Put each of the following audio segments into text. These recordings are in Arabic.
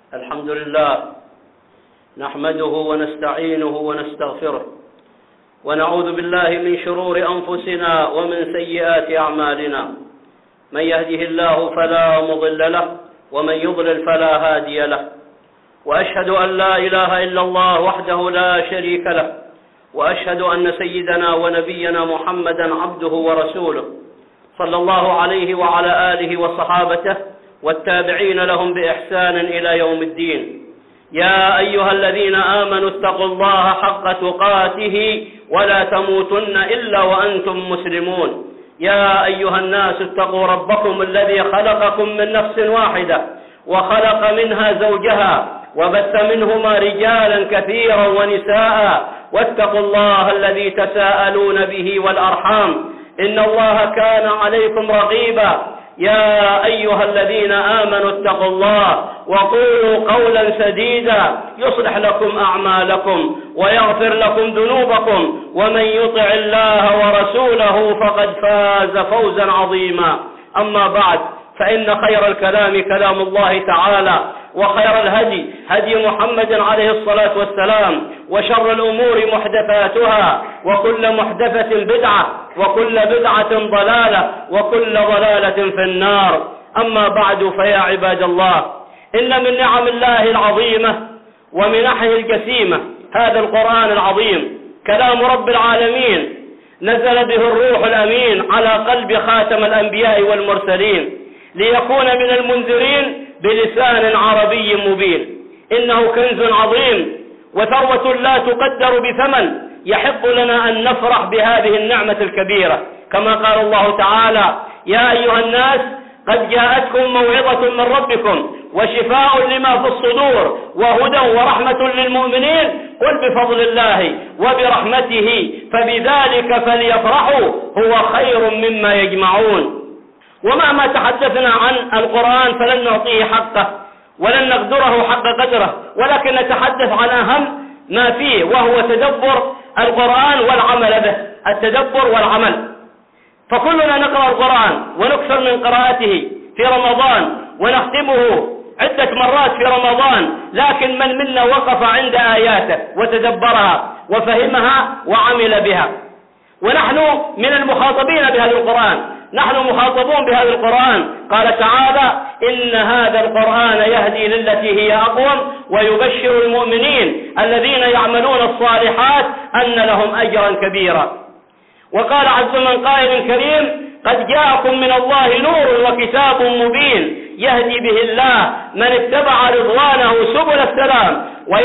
الحمد لله نحمده ونستعينه ونستغفره ونعوذ بالله من شرور أنفسنا ومن سيئات أعمالنا. من يهده الله فلا مضل له ومن يضلل فلا هادي له، وأشهد أن لا إله إلا الله وحده لا شريك له، وأشهد أن سيدنا ونبينا محمدا عبده ورسوله صلى الله عليه وعلى آله وصحابته والتابعين لهم بإحسان إلى يوم الدين. يا أيها الذين آمنوا اتقوا الله حق تقاته ولا تموتن إلا وأنتم مسلمون. يا أيها الناس اتقوا ربكم الذي خلقكم من نفس واحدة وخلق منها زوجها وبث منهما رجالا كثيرا ونساء، واتقوا الله الذي تساءلون به والأرحام إن الله كان عليكم رقيبا. يا أيها الذين آمنوا اتقوا الله وقولوا قولا سديدا يصلح لكم أعمالكم ويغفر لكم ذنوبكم، ومن يطع الله ورسوله فقد فاز فوزا عظيما. أما بعد، فإن خير الكلام كلام الله تعالى، وخير الهدي هدي محمد عليه الصلاة والسلام، وشر الأمور محدثاتها، وكل محدثة بدعة، وكل بدعة ضلالة، وكل ضلالة في النار. أما بعد، فيا عباد الله، إن من نعم الله العظيمة ومنحه الجسيمة هذا القرآن العظيم، كلام رب العالمين، نزل به الروح الأمين على قلب خاتم الأنبياء والمرسلين ليكون من المنذرين بلسان عربي مبين. إنه كنز عظيم وثروة لا تقدر بثمن، يحق لنا أن نفرح بهذه النعمة الكبيرة، كما قال الله تعالى: يا أيها الناس قد جاءتكم موعظة من ربكم وشفاء لما في الصدور وهدى ورحمة للمؤمنين، قل بفضل الله وبرحمته فبذلك فليفرحوا هو خير مما يجمعون. ومهما تحدثنا عن القرآن فلن نعطيه حقه ولن نقدره حق قدره، ولكن نتحدث عن أهم ما فيه، وهو تدبر القرآن والعمل به. التدبر والعمل، فكلنا نقرأ القرآن ونكثر من قراءته في رمضان ونختمه عدة مرات في رمضان، لكن من منا وقف عند آياته وتدبرها وفهمها وعمل بها؟ ونحن من المخاطبين بهذا القرآن، نحن مخاطبون بهذا القرآن. قال تعالى: إن هذا القرآن يهدي للتي هي أقوم ويبشر المؤمنين الذين يعملون الصالحات أن لهم أجرا كبيرا. وقال عز من قائل كريم: قد جاءكم من الله نور وكتاب مبين يهدي به الله من اتبع رضوانه سبل السلام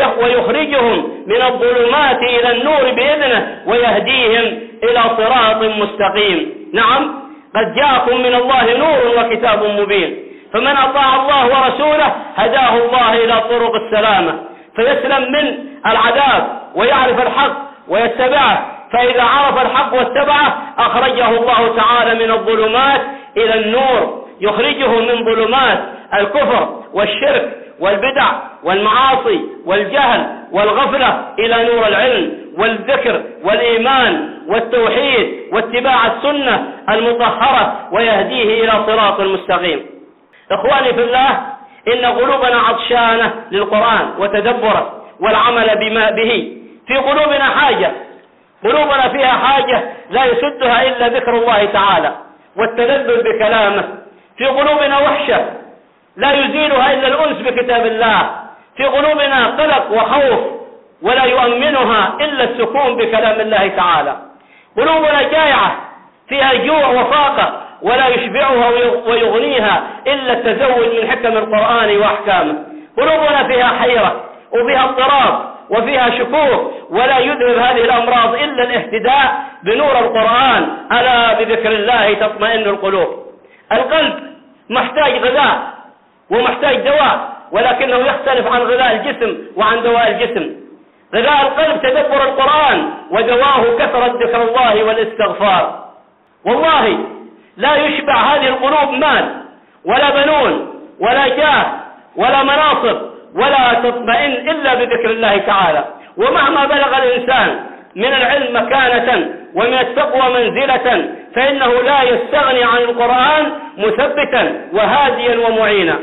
ويخرجهم من الظلمات إلى النور بإذنه ويهديهم إلى صراط مستقيم. نعم، قد جاءكم من الله نور وكتاب مبين، فمن أطاع الله ورسوله هداه الله إلى طرق السلامة فيسلم من العذاب ويعرف الحق ويتبعه، فإذا عرف الحق واتبعه أخرجه الله تعالى من الظلمات إلى النور، يخرجه من ظلمات الكفر والشرك والبدع والمعاصي والجهل والغفلة إلى نور العلم والذكر والإيمان والتوحيد واتباع السنة المطهرة، ويهديه إلى صراط مستقيم. إخواني في الله، إن قلوبنا عطشانة للقرآن وتدبره والعمل بما به. في قلوبنا حاجة، قلوبنا فيها حاجة لا يسدها إلا ذكر الله تعالى والتلذذ بكلامه. في قلوبنا وحشة لا يزيلها إلا الأنس بكتاب الله. في قلوبنا قلق وخوف ولا يؤمنها إلا السكون بكلام الله تعالى. قلوبنا جائعة فيها جوع وفاقة ولا يشبعها ويغنيها إلا التزود من حكم القرآن وأحكامه. قلوبنا فيها حيرة وفيها اضطراب وفيها شكوك، ولا يذهب هذه الأمراض إلا الاهتداء بنور القرآن. ألا بذكر الله تطمئن القلوب. القلب محتاج غذاء ومحتاج دواء، ولكنه يختلف عن غذاء الجسم وعن دواء الجسم. غذاء القلب تدبر القرآن، ودواه كثرة ذكر الله والاستغفار. والله لا يشبع هذه القلوب مال ولا بنون ولا جاه ولا مناصب، ولا تطمئن إلا بذكر الله تعالى. ومهما بلغ الإنسان من العلم مكانة ومن التقوى منزلة، فإنه لا يستغني عن القرآن مثبتا وهاديا ومعينا.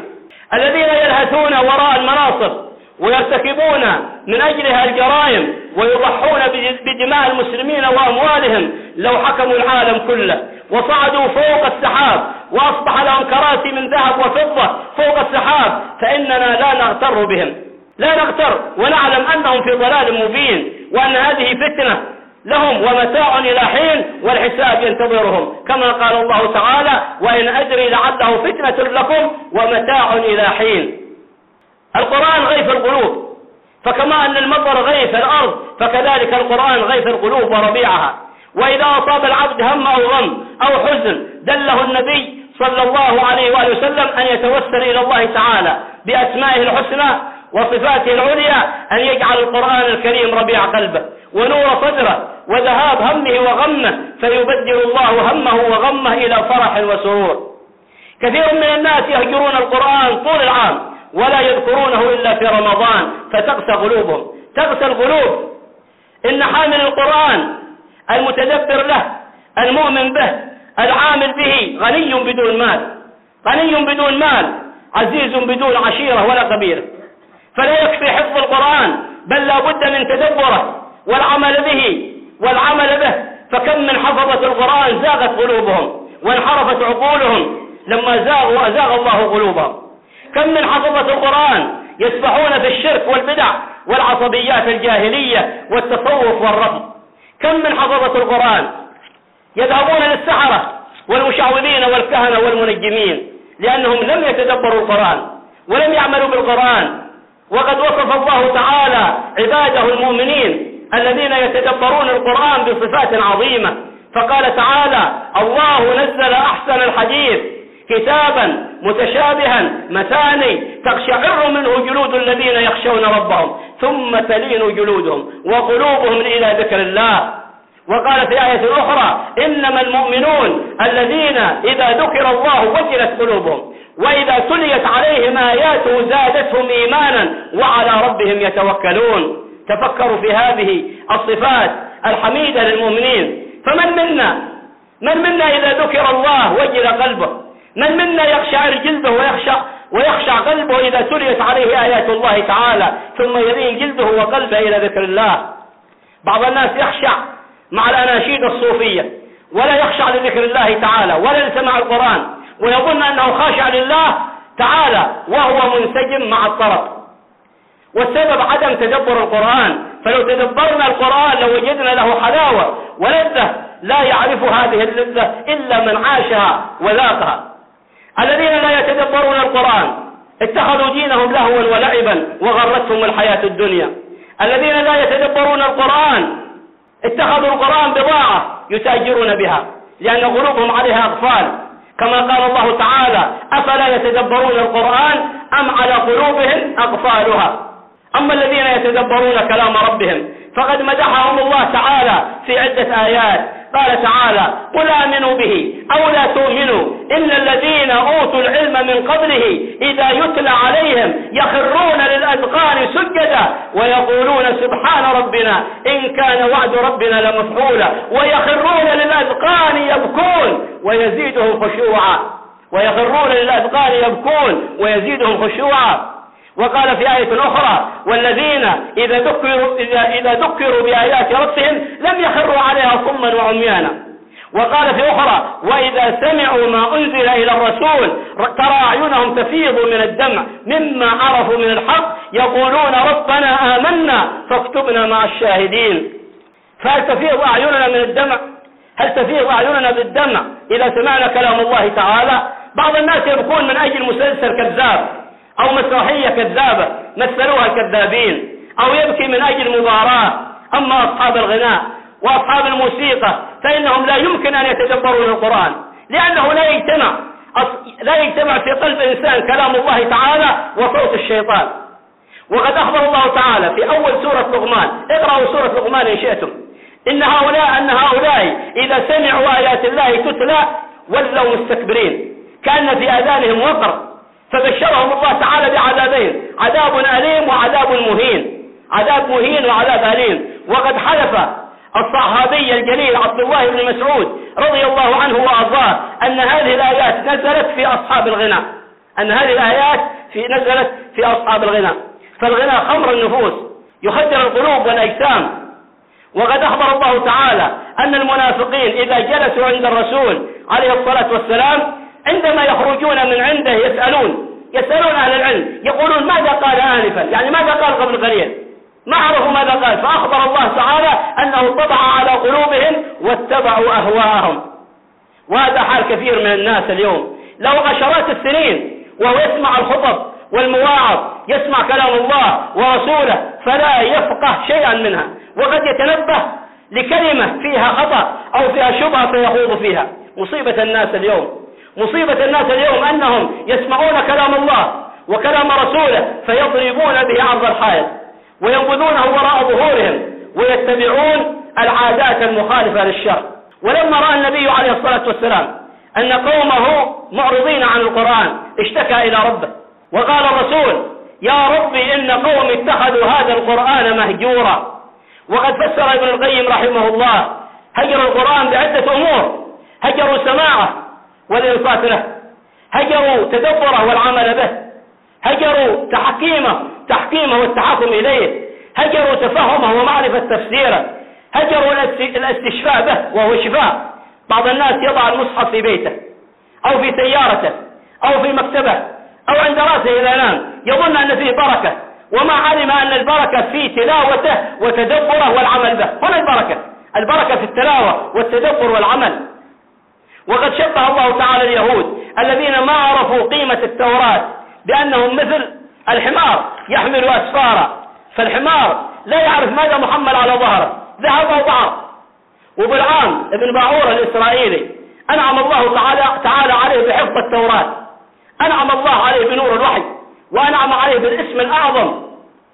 الذين يلهثون وراء المناصب ويرتكبون من أجلها الجرائم ويضحون بدماء المسلمين وأموالهم لو حكموا العالم كله وصعدوا فوق السحاب وأصبح لهم كراسي من ذهب وفضة فوق السحاب، فإننا لا نغتر بهم، لا نغتر، ونعلم أنهم في ضلال مبين، وأن هذه فتنة لهم ومتاع إلى حين والحساب ينتظرهم، كما قال الله تعالى: وإن أدري لعله فتنة لكم ومتاع إلى حين. القرآن غيث القلوب، فكما أن المطر غيث الأرض فكذلك القرآن غيث القلوب وربيعها. وإذا أصاب العبد هم أو غم أو حزن دله النبي صلى الله عليه وآله وسلم أن يتوسل إلى الله تعالى بأسمائه الحسنى وصفاته العليا أن يجعل القرآن الكريم ربيع قلبه ونور صدره وذهاب همه وغمه، فيبدل الله همه وغمه إلى فرح وسرور. كثير من الناس يهجرون القرآن طول العام ولا يذكرونه إلا في رمضان فتقسى قلوبهم، تقسى القلوب. إن حامل القرآن المتدبر له المؤمن به العامل به غني بدون مال، غني بدون مال، عزيز بدون عشيرة ولا قبيلة، فلا يكفي حفظ القرآن بل لا بد من تدبره والعمل به. فكم من حفظة القرآن زاغت قلوبهم وانحرفت عقولهم لما زاغوا أزاغ الله قلوبهم. كم من حفظة القرآن يسبحون في الشرك والبدع والعصبيات الجاهلية والتصوف والرفض. كم من حفظة القرآن يذهبون للسحرة والمشعوذين والكهنة والمنجمين لأنهم لم يتدبروا القرآن ولم يعملوا بالقرآن. وقد وصف الله تعالى عباده المؤمنين الذين يتدبرون القرآن بصفات عظيمة، فقال تعالى: الله نزل أحسن الحديث كتابا متشابها مثاني تقشعر منه جلود الذين يخشون ربهم ثم تلين جلودهم وقلوبهم إلى ذكر الله. وقال في آية أخرى: إنما المؤمنون الذين إذا ذكر الله وجلت قلوبهم وإذا تليت عليهم آياته زادتهم إيمانا وعلى ربهم يتوكلون. تفكروا في هذه الصفات الحميدة للمؤمنين. من منا إذا ذكر الله وجل قلبه؟ من منا يخشعر جلده ويخشع قلبه إذا تليت عليه آيات الله تعالى ثم يلين جلده وقلبه إلى ذكر الله؟ بعض الناس يخشع مع الأناشيد الصوفية ولا يخشع لذكر الله تعالى ولا لسماع القرآن، ويظن أنه خاشع لله تعالى وهو منسجم مع الطرف. والسبب عدم تدبر القرآن، فلو تدبرنا القرآن لوجدنا له حلاوة ولذة لا يعرف هذه اللذة إلا من عاشها وذاقها. الذين لا يتدبرون القرآن اتخذوا دينهم لهوا ولعبا وغرتهم الحياة الدنيا. الذين لا يتدبرون القرآن اتخذوا القرآن بضاعة يتاجرون بها لأن قلوبهم عليها أقفال، كما قال الله تعالى: أفلا يتدبرون القرآن أم على قلوبهم أقفالها. أما الذين يتدبرون كلام ربهم فقد مدحهم الله تعالى في عدة آيات. قال تعالى: قل آمنوا به أو لا تؤمنوا إن الذين أوتوا العلم من قبله إذا يتلى عليهم يخرون للأذقان سجدا ويقولون سبحان ربنا إن كان وعد ربنا لمفعولا ويخرون للأذقان يبكون ويزيدهم خشوعا. وقال في آية أخرى: والذين إذا ذكروا بآيات ربهم لم يخروا عليها صما وعميانا. وقال في أخرى: وإذا سمعوا ما أنزل إلى الرسول ترى أعينهم تفيض من الدمع مما عرفوا من الحق يقولون ربنا آمنا فاكتبنا مع الشاهدين. فهل تفيض أعيننا من الدمع؟ هل تفيض أعيننا بالدمع إذا سمعنا كلام الله تعالى؟ بعض الناس يبكون من أجل مسلسل كذاب أو مسرحية كذابة مثلوها الكذابين، أو يبكي من أجل مباراة. أما أصحاب الغناء وأصحاب الموسيقى فإنهم لا يمكن أن يتدبروا القرآن لأنه لا يجتمع في قلب إنسان كلام الله تعالى وصوت الشيطان. وقد أخبر الله تعالى في أول سورة لقمان، اقرأوا سورة لقمان إن شئتم، أن هؤلاء إذا سمعوا آيات الله تتلى ولوا مستكبرين كأن في آذانهم وقر، فبشرهم الله تعالى بعذابين: عذاب أليم وعذاب مهين. عذاب مهين وعذاب أليم. وقد حلف الصحابي الجليل عبد الله بن مسعود رضي الله عنه وأرضاه أن هذه الآيات نزلت في أصحاب الغناء، أن هذه الآيات نزلت في أصحاب الغنى، فالغنى خمر النفوس يخدر القلوب والأجسام. وقد أخبر الله تعالى أن المنافقين إذا جلسوا عند الرسول عليه الصلاة والسلام عندما يخرجون من عنده يسألون أهل العلم، يقولون ماذا قال آنفا، يعني ماذا قال قبل قليل، ما عرفوا ماذا قال. فأخبر الله تعالى أنه طبع على قلوبهم واتبعوا أهواءهم. وهذا حال كثير من الناس اليوم، له عشرات السنين وهو يسمع الخطب والمواعظ، يسمع كلام الله ورسوله، فلا يفقه شيئا منها، وقد يتنبه لكلمة فيها خطأ أو فيها شبهة فيخوض فيها. مصيبة الناس اليوم أنهم يسمعون كلام الله وكلام رسوله فيضربون به عرض الحائط وينبذونه وراء ظهورهم ويتبعون العادات المخالفة للشرع. ولما رأى النبي عليه الصلاة والسلام أن قومه معرضين عن القرآن اشتكى إلى ربه وقال الرسول: يا ربي إن قومي اتخذوا هذا القرآن مهجورا. وقد فسر ابن القيم رحمه الله هجر القرآن بعدة أمور: هجروا سماعه والإنصات له، هجروا تدبره والعمل به، هجروا تحكيمه والتحكم إليه، هجروا تفهمه ومعرفة تفسيره، هجروا الاستشفاء به وهو شفاء. بعض الناس يضع المصحف في بيته أو في سيارته أو في مكتبه أو عند رأسه إذا نام، يظن أن فيه بركة، وما علم أن البركة في تلاوته وتدبره والعمل به. هنا البركة في التلاوة والتدبر والعمل. وقد شبه الله تعالى اليهود الذين ما عرفوا قيمة التوراة بأنهم مثل الحمار يحمل أسفارا، فالحمار لا يعرف ماذا محمل على ظهره، ذهب أو ضعف. وبلعام ابن باعور الإسرائيلي أنعم الله تعالى عليه بحفظ التوراة، أنعم الله عليه بنور الوحي، وأنعم عليه بالاسم الأعظم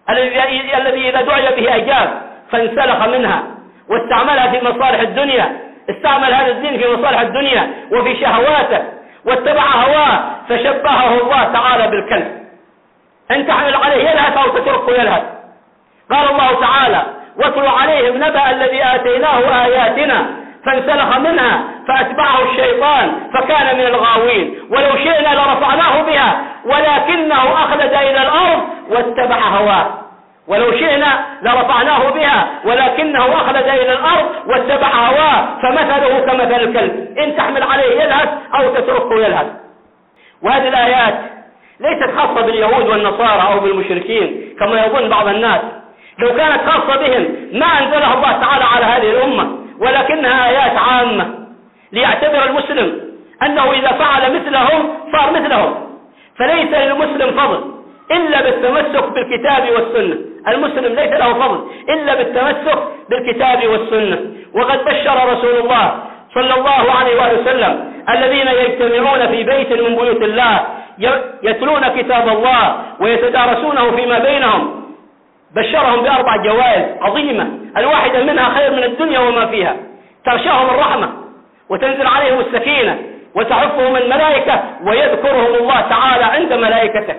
الذي إذا دعي به أجاب، فانسلخ منها واستعملها في مصالح الدنيا، استعمل هذا الدين في مصالح الدنيا وفي شهواته واتبع هواه، فشبهه الله تعالى بالكلب، إن تحمل عليه يلهث أو تتركه يلهث. قال الله تعالى: واتل عليهم نبأ الذي آتيناه آياتنا فانسلخ منها فأتبعه الشيطان فكان من الغاوين ولو شئنا لرفعناه بها ولكنه أخلد إلى الأرض واتبع هواه. ولو شئنا لرفعناه بها ولكنه أخلد إلى الأرض واتبع هواه فمثله كمثل الكلب، إن تحمل عليه يلهث أو تتركه يلهث. وهذه الآيات ليست خاصة باليهود والنصارى أو بالمشركين كما يظن بعض الناس، لو كانت خاصة بهم ما أنزلها الله تعالى على هذه الأمة، ولكنها آيات عامة ليعتبر المسلم أنه إذا فعل مثلهم صار مثلهم. فليس للمسلم فضل إلا بالتمسك بالكتاب والسنة، المسلم ليس له فضل إلا بالتمسك بالكتاب والسنة. وقد بشر رسول الله صلى الله عليه وآله وسلم الذين يجتمعون في بيت من بيوت الله يتلون كتاب الله ويتدارسونه فيما بينهم، بشرهم بأربع جوائز عظيمة، الواحدة منها خير من الدنيا وما فيها، تغشاهم الرحمة وتنزل عليهم السكينة وتحفهم الملائكة ويذكرهم الله تعالى عند ملائكته،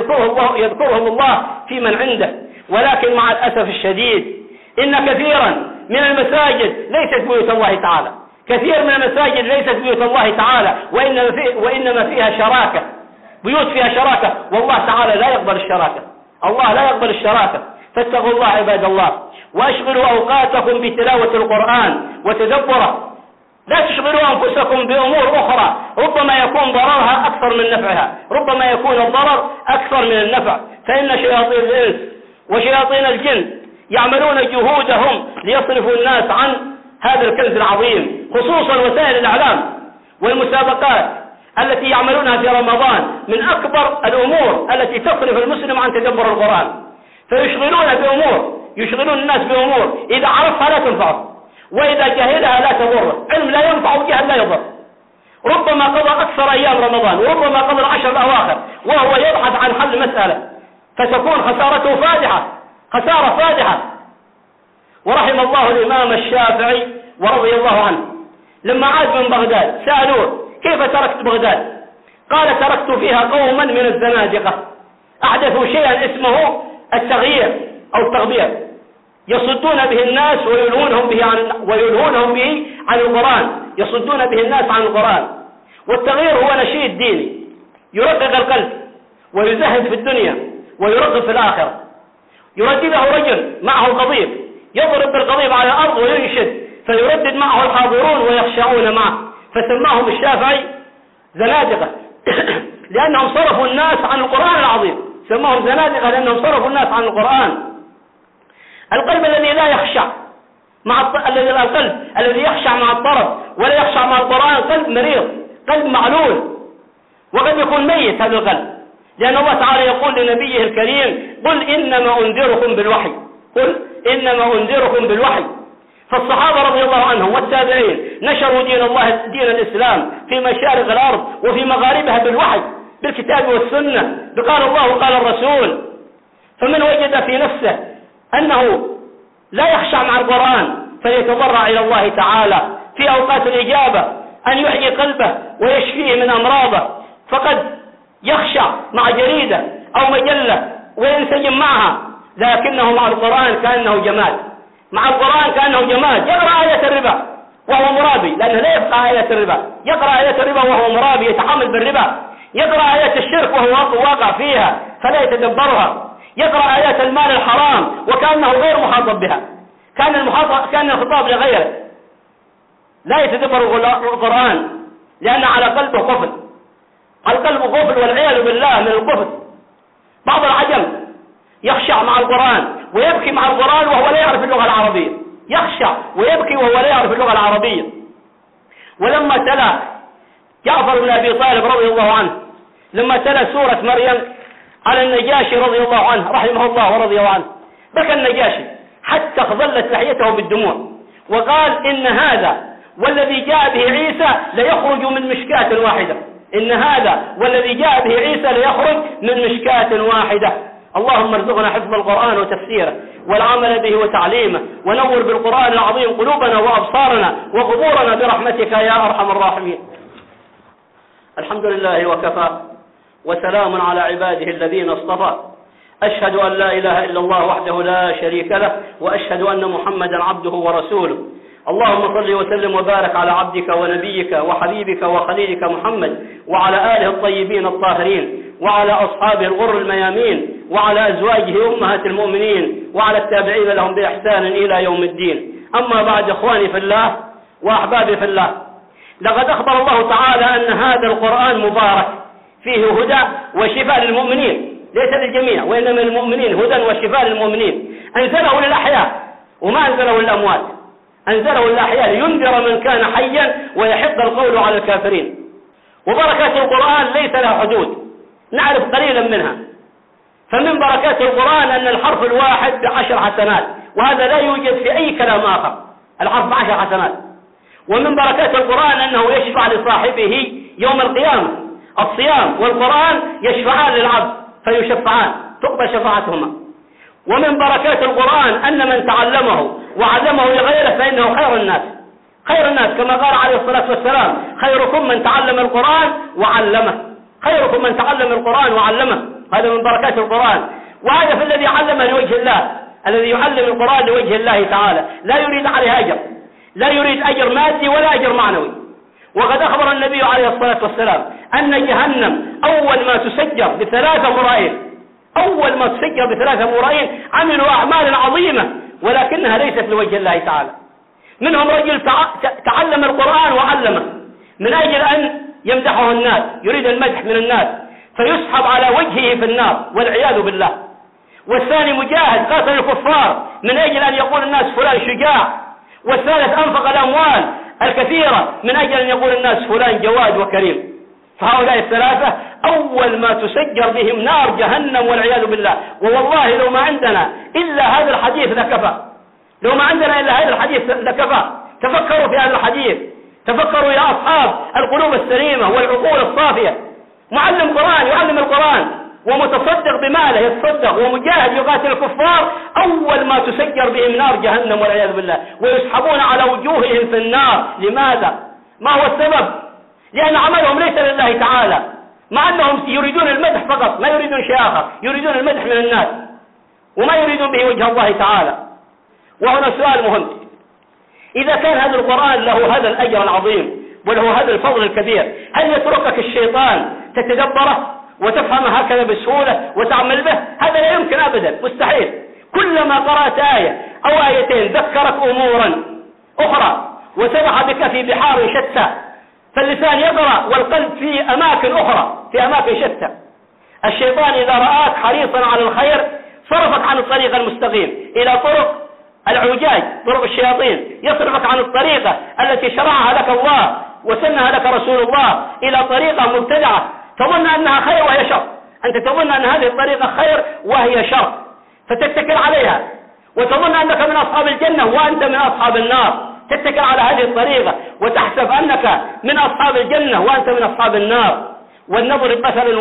يذكرهم الله في من عنده. ولكن مع الأسف الشديد إن كثيرا من المساجد ليست بيوت الله تعالى، كثير من المساجد ليست بيوت الله تعالى، وإنما فيها شراكة، بيوت فيها شراكة، والله تعالى لا يقبل الشراكة، الله لا يقبل الشراكة. فاتقوا الله عباد الله، واشغلوا أوقاتكم بتلاوة القرآن وتدبره، لا تشغلوا أنفسكم بأمور أخرى ربما يكون ضررها أكثر من نفعها، ربما يكون الضرر أكثر من النفع. فإن شياطين الإنس وشياطين الجن يعملون جهودهم ليصرفوا الناس عن هذا الكنز العظيم، خصوصا وسائل الإعلام والمسابقات التي يعملونها في رمضان من أكبر الأمور التي تصرف المسلم عن تدبر القرآن. يشغلون الناس بأمور إذا عرفها لا تنفعه، وإذا جهلها لا تضره. علم لا ينفع وجهل لا يضر. ربما قضى أكثر أيام رمضان وربما قضى العشر الأواخر وهو يبحث عن حل مسألة، فتكون خسارته خسارة فادحة. ورحم الله الإمام الشافعي ورضي الله عنه لما عاد من بغداد سألوه: كيف تركت بغداد؟ قال: تركت فيها قوما من الزنادقة أحدثوا شيئا اسمه التغيير أو التغبير، يصدون به الناس ويلهونهم به عن القرآن، يصدون به الناس عن القرآن. والتغيير هو نشيد ديني يرقق القلب ويزهد في الدنيا ويرغب في الآخرة. يردده رجل معه قضيب يضرب بالقضيب على الأرض وينشد فيردد معه الحاضرون ويخشعون معه، فسماهم الشافعي زنادقة لأنهم صرفوا الناس عن القرآن العظيم، سماهم زنادقة لأنهم صرفوا الناس عن القرآن. القلب الذي لا يخشع القلب الذي يخشع مع الطرب ولا يخشع مع القرآن قلب مريض، قلب معلول، وقد يكون ميت هذا القلب، لأن الله تعالى يقول لنبيه الكريم قل إنما أنذركم بالوحي، قل إنما أنذركم بالوحي. فالصحابة رضي الله عنهم والتابعين نشروا دين الله دين الإسلام في مشارق الأرض وفي مغاربها بالوحي بالكتاب والسنة بقال الله وقال الرسول. فمن وجد في نفسه أنه لا يخشع مع القرآن فليتضرع إلى الله تعالى في أوقات الإجابة أن يحيي قلبه ويشفيه من أمراضه، فقد يخشع مع جريدة أو مجلة وينسجم معها، لكنه مع القرآن كأنه جماد، مع القرآن كأنه جماد. يقرأ آية الربا وهو مرابي لأنه لا يبقى آية الربا، يقرأ آية الربا وهو مرابي يتحمل بالربا، يقرأ آية الشرك وهو واقع فيها فلا يتدبرها، يقرأ آيات المال الحرام وكأنه غير مخاطب بها، كان الخطاب لغيره، لا يتدبر القرآن لأن على قلبه قفل، القلب قفل والعياذ بالله من القفل. بعض العجم يخشع مع القرآن ويبكي مع القرآن وهو لا يعرف اللغة العربية، يخشع ويبكي وهو لا يعرف اللغة العربية. ولما تلا جعفر بن أبي طالب رضي الله عنه لما تلا سورة مريم على النجاشي رضي الله عنه رحمه الله ورضي عنه، بكى النجاشي حتى خضلت لحيته بالدموع وقال إن هذا والذي جاء به عيسى ليخرج من مشكاة واحدة، إن هذا والذي جاء به عيسى ليخرج من مشكاة واحدة. اللهم ارزقنا حفظ القرآن وتفسيره والعمل به وتعليمه، ونور بالقرآن العظيم قلوبنا وأبصارنا وقبورنا برحمتك يا أرحم الراحمين. الحمد لله وكفى وسلام على عباده الذين اصطفى، أشهد أن لا إله إلا الله وحده لا شريك له، وأشهد أن محمدا عبده ورسوله. اللهم صل وسلم وبارك على عبدك ونبيك وحبيبك وخليلك محمد وعلى آله الطيبين الطاهرين وعلى أصحابه الغر الميامين وعلى أزواجه أمهات المؤمنين وعلى التابعين لهم بإحسان إلى يوم الدين. أما بعد، إخواني في الله وأحبابي في الله، لقد أخبر الله تعالى أن هذا القرآن مبارك فيه هدى وشفاء للمؤمنين، ليس للجميع وإنما للمؤمنين، هدى وشفاء للمؤمنين. أنزله للأحياء وما أنزله للأموات، أنزله للأحياء لينذر من كان حيا ويحق القول على الكافرين. وبركات القرآن ليس لها حدود، نعرف قليلا منها. فمن بركات القرآن أن الحرف الواحد ب10 حسنات، وهذا لا يوجد في أي كلام آخر، الحرف ب10 حسنات. ومن بركات القرآن أنه يشفع لصاحبه يوم القيامة، الصيام والقرآن يشفعان للعبد فيشفعان تقبل شفاعتهما. ومن بركات القرآن أن من تعلمه وعلمه لغيره فإنه خير الناس، خير الناس كما قال عليه الصلاة والسلام خيركم من تعلم القرآن وعلمه، خيركم من تعلم القرآن وعلمه. هذا من بركات القرآن. وهذا في الذي علمه لوجه الله، الذي يعلم القرآن لوجه الله تعالى لا يريد عليه أجر، لا يريد أجر مادي ولا أجر معنوي. وقد أخبر النبي عليه الصلاة والسلام أن جهنم أول ما تسجر ب3 مرائين، أول ما تسجر ب3 مرائين عملوا أعمال عظيمة ولكنها ليست لوجه الله تعالى. منهم رجل تعلم القرآن وعلمه من أجل أن يمدحه الناس، يريد المدح من الناس فيسحب على وجهه في النار والعياذ بالله. والثاني مجاهد قاتل الكفار من أجل أن يقول الناس فلان شجاع. والثالث أنفق الأموال الكثيرة من أجل أن يقول الناس فلان جواد وكريم. فهؤلاء ال3 أول ما تسجر بهم نار جهنم والعياذ بالله. والله لو ما عندنا إلا هذا الحديث لكفى، لو ما عندنا إلا هذا الحديث لكفى. تفكروا في هذا الحديث، تفكروا يا أصحاب القلوب السليمة والعقول الصافية. معلم قرآن يعلم القرآن ومتصدق بماله يتصدق، ومجاهد يقاتل الكفار، أول ما تسجر بهم نار جهنم والعياذ بالله ويسحبون على وجوههم في النار. لماذا؟ ما هو السبب؟ لأن عملهم ليس لله تعالى، مع أنهم يريدون المدح فقط، ما يريدون شيء آخر، يريدون المدح من الناس وما يريدون به وجه الله تعالى. وهنا سؤال مهم، إذا كان هذا القرآن له هذا الأجر العظيم وله هذا الفضل الكبير، هل يتركك الشيطان تتدبره وتفهم هكذا بسهولة وتعمل به؟ هذا لا يمكن أبدا، مستحيل. كلما قرأت آية أو آيتين ذكرك أمورا أخرى وسبح بك في بحار شتى، فاللسان يقرأ والقلب في أماكن أخرى، في أماكن شتى. الشيطان إذا رآك حريصا على الخير صرفك عن الطريق المستقيم إلى طرق العوجاج، طرق الشياطين، يصرفك عن الطريقة التي شرعها لك الله وسنها لك رسول الله إلى طريقة مبتدعة تظن أنها خير وهي شر. أنت تظن أن هذه الطريقة خير وهي شر، فتتكل عليها وتظن أنك من أصحاب الجنة وأنت من أصحاب النار. تتكل على هذه الطريقة وتحسب أنك من أصحاب الجنة وأنت من أصحاب النار. ولنضرب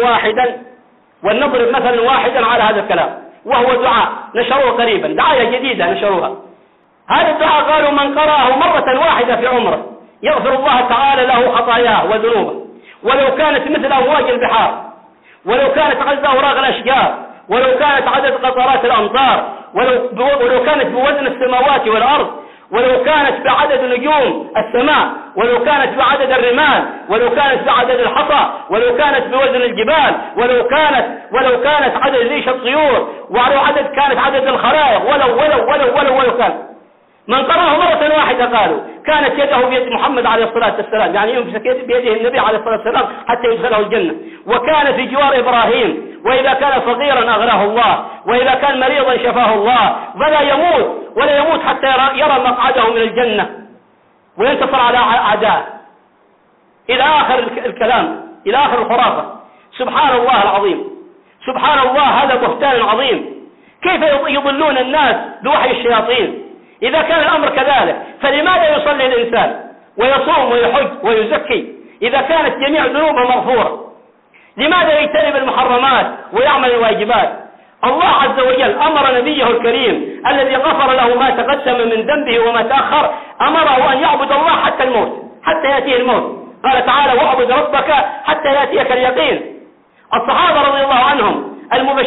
مثلا واحدا على هذا الكلام، وهو دعاء نشروه قريبا، دعاية جديدة نشروها. هذا الدعاء قالوا من قرأه مرة واحدة في عمره يغفر الله تعالى له خطاياه وذنوبه، ولو كانت مثل أمواج البحار، ولو كانت عدد أوراق الأشجار، ولو كانت عدد قطرات الأمطار، ولو كانت بوزن السماوات والأرض، ولو كانت بعدد نجوم السماء، ولو كانت بعدد الرمال، ولو كانت بعدد الحصى، ولو كانت بوزن الجبال، ولو كانت عدد ريش الطيور، ولو كانت عدد الخلائق، ولو كان من قرأه مرة واحدة قالوا كانت يده بيد محمد عليه الصلاة والسلام، يعني يمسك بيده النبي عليه الصلاة والسلام حتى يدخله الجنة، وكان في جوار إبراهيم، وإذا كان صغيرا أغناه الله، وإذا كان مريضا شفاه الله، ولا يموت حتى يرى مقعده من الجنة وينتصر على أعداء، إلى آخر الكلام، إلى آخر الخرافة. سبحان الله العظيم، سبحان الله، هذا بهتان عظيم. كيف يضلون الناس بوحي الشياطين؟ إذا كان الأمر كذلك فلماذا يصلي الإنسان ويصوم ويحج ويزكي إذا كانت جميع ذنوبه مغفورة؟ لماذا يجتنب المحرمات ويعمل الواجبات؟ الله عز وجل أمر نبيه الكريم الذي غفر له ما تقدم من ذنبه وما تأخر، أمره أن يعبد الله حتى الموت، حتى يأتيه الموت. قال تعالى واعبد ربك حتى يأتيك اليقين. الصحابة رضي الله عنهم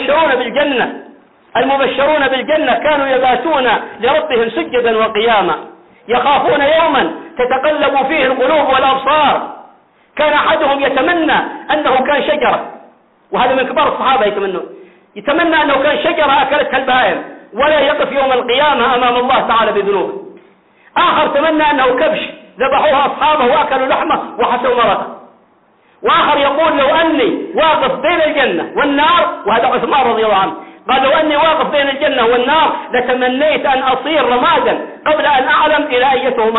المبشرون بالجنة كانوا يباتون لربهم سجدا وقياما، يخافون يوما تتقلب فيه القلوب والأبصار. كان أحدهم يتمنى أنه كان شجرة، وهذا من كبار الصحابة يتمنى أنه كان شجرة أكلتها البهائم ولا يقف يوم القيامة أمام الله تعالى بذنوبه. آخر تمنى أنه كبش ذبحوها أصحابه وأكلوا لحمه وحسوا مرقه. وآخر يقول لو أني واقف بين الجنة والنار، وهذا عثمان رضي الله عنه قال لو أني واقف بين الجنة والنار لتمنيت أن أصير رمادا قبل أن أعلم إلى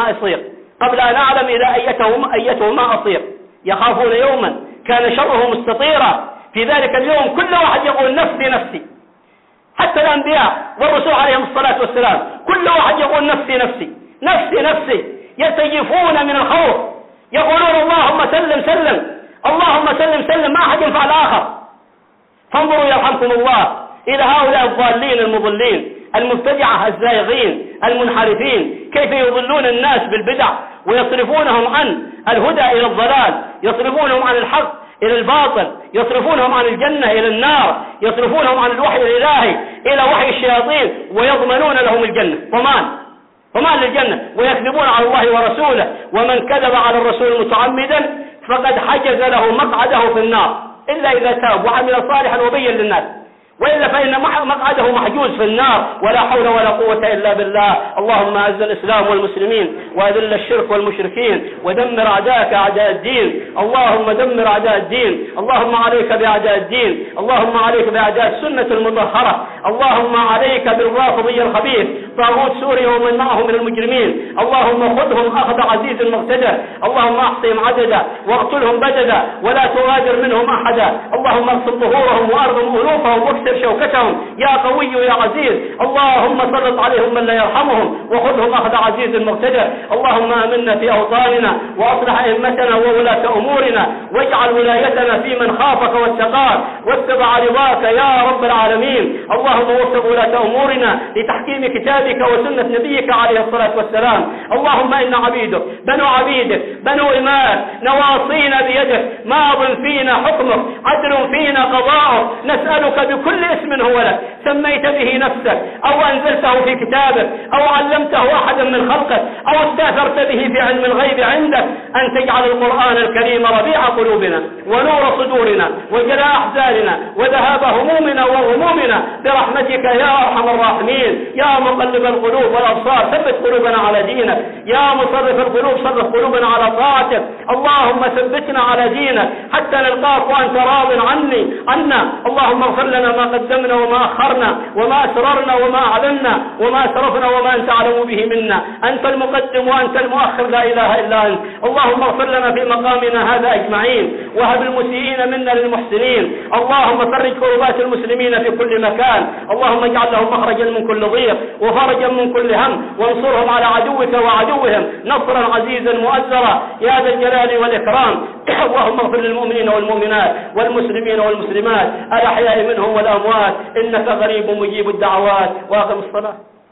أيتهما أصير. يخافون يوما كان شره مستطيرا، في ذلك اليوم كل واحد يقول نفسي نفسي، حتى الأنبياء والرسول عليهم الصلاة والسلام كل واحد يقول نفسي نفسي نفسي نفسي، يرتجفون من الخوف، يقولون اللهم سلم سلم، اللهم سلم سلم، ما أحد ينفع الآخر. فانظروا يرحمكم الله إلى هؤلاء الضالين المضلين المبتدعة الزائغين المنحرفين، كيف يضلون الناس بالبدع ويصرفونهم عن الهدى إلى الضلال، يصرفونهم عن الحق إلى الباطل، يصرفونهم عن الجنة إلى النار، يصرفونهم عن الوحي الإلهي إلى وحي الشياطين، ويضمنون لهم الجنة، ضمان للجنة، ويكذبون على الله ورسوله. ومن كذب على الرسول متعمدا فقد حجز له مقعده في النار إلا إذا تاب وعمل صالحا وبين للناس، وإلا فإن مقعده محجوز في النار. ولا حول ولا قوة إلا بالله. اللهم أعز الإسلام والمسلمين وأذل الشرك والمشركين ودمر أعداءك أعداء الدين. اللهم دمر أعداء الدين، اللهم عليك بأعداء الدين، اللهم عليك بأعداء السنة المطهرة، اللهم عليك بالرافضي الخبيث طاغوت سوريا ومن معه من المجرمين. اللهم خذهم أخذ عزيز مقتدر، اللهم أحصهم عددا واقتلهم بددا ولا تغادر منهم أحدا. اللهم اقسم ظهورهم وأرضهم ألوفهم واكسر شوكتهم يا قوي يا عزيز. اللهم سلط عليهم من لا يرحمهم وخذهم أخذ عزيز مقتدر. اللهم آمنا في أوطاننا وأصلح أئمتنا وولاة أمورنا، واجعل ولايتنا في من خافك واتقاك واتبع رضاك يا رب العالمين. اللهم وفق ولاة أمورنا لتحكيم كتابك وسنة نبيك عليه الصلاة والسلام. اللهم إن عبيدك بنو عبيدك بنو إماء نواصينا بيدك، ماض فينا حكمك، عدل فينا قضاءك، نسألك بكل اسم هو لك سميت به نفسك أو أنزلته في كتابك أو علمته أحدا من خلقك أو استأثرت به في علم الغيب عندك، أن تجعل القرآن الكريم ربيع قلوبنا ونور صدورنا وجلاء أحزاننا وذهاب همومنا وغمومنا برحمتك يا أرحم الراحمين. يا مقلب القلوب والأبصار ثبت قلوبنا على دينك، يا مصرف القلوب صرف قلوبنا على طاعتك. اللهم ثبتنا على دينك حتى نلقاك وأنت راض عنا. اللهم اغفر لنا ما قدمنا وما أخرنا وما أسررنا وما أعلنا وما أسرفنا وما أنت أعلم به منا. أنت المقدم وأنت المؤخر، لا إله إلا أنت. اللهم اغفر لنا في مقامنا هذا أجمعين، وهب المسيئين منا للمحسنين. اللهم فرج كربات المسلمين في كل مكان. اللهم اجعل لهم مخرجا من كل ضيق وفرجا من كل هم، وانصرهم على عدوك وعدوهم نصرا عزيزا مؤزرا يا ذا الجلال والإكرام. اللهم اغفر للمؤمنين والمؤمنات والمسلمين والمسلمات الأحياء منهم والأموات، إنك غريب مجيب الدعوات. وأقم الصلاة.